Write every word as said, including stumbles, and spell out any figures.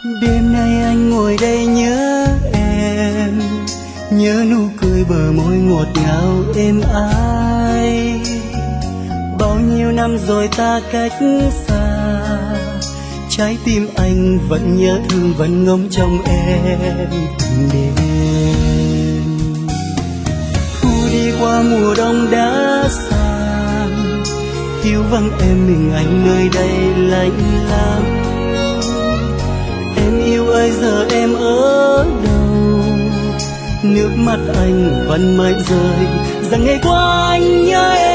Đêm nay anh ngồi đây nhớ em, nhớ nụ cười bờ môi ngọt ngào êm ái. Bao nhiêu năm rồi ta cách xa, trái tim anh vẫn nhớ thương vẫn ngóng trông em từng đêm. Thu đi qua mùa đông đã sang, thiếu vắng em mình anh nơi đây lạnh lắm. Em yêu ơi giờ em ở đâu, nước mắt anh vẫn mãi rơi rằng ngày qua anh nhớ em.